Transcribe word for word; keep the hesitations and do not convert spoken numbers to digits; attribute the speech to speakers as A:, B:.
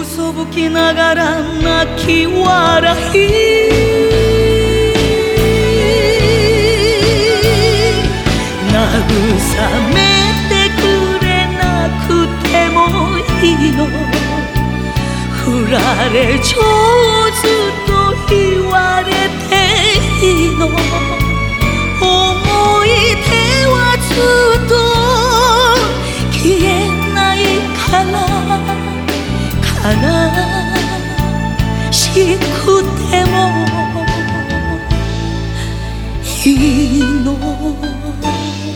A: 嘘吹きながら泣き笑い、慰めてくれなくてもいいの、振られ上手と言われていいの、思い出はずっと消えないから悲しくてもいいの。